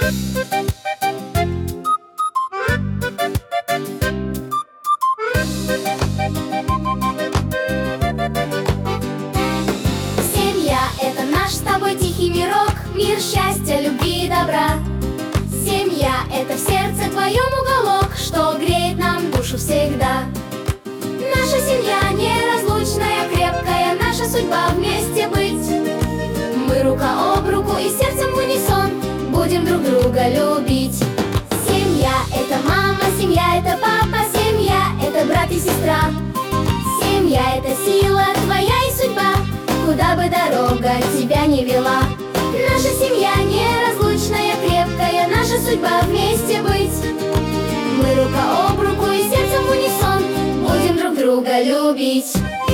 Семья — это наш с тобой тихий мирок, мир счастья, любви и добра. Семья — это в сердце твоем уголок, что греет нам душу всегда. Наша семья неразлучная, крепкая, наша судьба вместе быть. Мы рука об руку и сердцем в унисон будем друг друга любить. Семья — это мама, семья — это папа, семья — это брат и сестра. Семья — это сила твоя и судьба, куда бы дорога тебя не вела. Наша семья неразлучная, крепкая, наша судьба вместе быть. Мы рука об руку и сердцем в унисон будем друг друга любить.